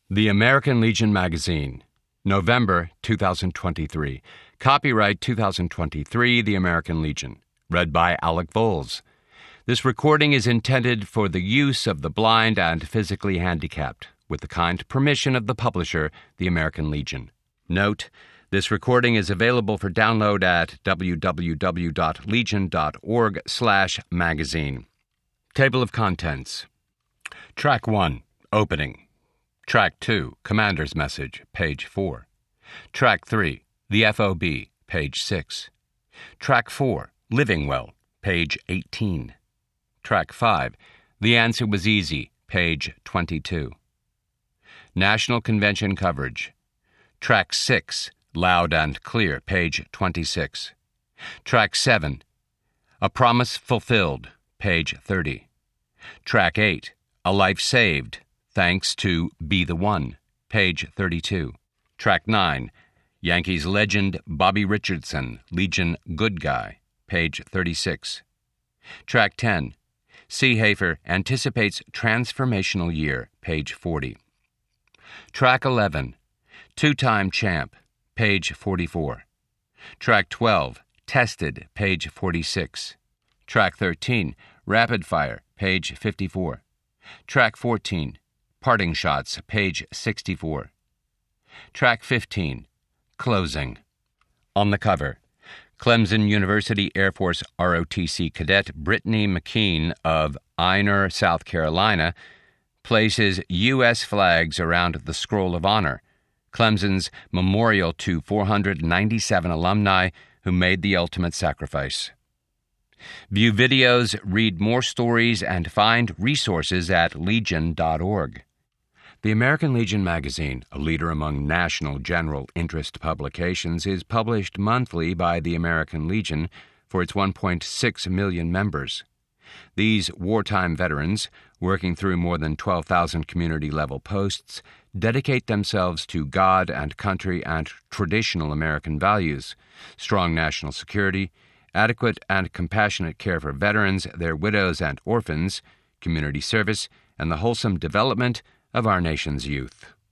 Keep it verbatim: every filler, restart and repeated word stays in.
The American Legion Magazine, November two thousand twenty-three. Copyright two thousand twenty-three, The American Legion. Read by Alec Voles. This recording is intended for the use of the blind and physically handicapped, with the kind permission of the publisher, The American Legion. Note, this recording is available for download at w w w dot legion dot org slash magazine. Table of Contents. Track one, Opening. Track two, Commander's Message, page four. Track three, The F O B, page six. Track four, Living Well, page eighteen. Track five, The Answer Was Easy, page twenty-two. National Convention Coverage. Track six, Loud and Clear, page twenty-six. Track seven, A Promise Fulfilled, page thirty. Track eight, A Life Saved, Thanks to Be the One, page thirty-two. Track nine, Yankees legend Bobby Richardson, Legion Good Guy, page thirty-six. Track ten, Seehafer Anticipates Transformational Year, page forty. Track eleven, Two-Time Champ, page forty-four. Track twelve, Tested, page forty-six. Track thirteen, Rapid Fire, page fifty-four. Track fourteen, Parting Shots, page sixty-four. Track fifteen, Closing. On the cover, Clemson University Air Force R O T C cadet Brittany McKean of Einer, South Carolina, places U S flags around the Scroll of Honor, Clemson's memorial to four hundred ninety-seven alumni who made the ultimate sacrifice. View videos, read more stories, and find resources at legion dot org. The American Legion Magazine, a leader among national general interest publications, is published monthly by the American Legion for its one point six million members. These wartime veterans, working through more than twelve thousand community-level posts, dedicate themselves to God and country and traditional American values, strong national security, adequate and compassionate care for veterans, their widows and orphans, community service, and the wholesome development of our nation's youth.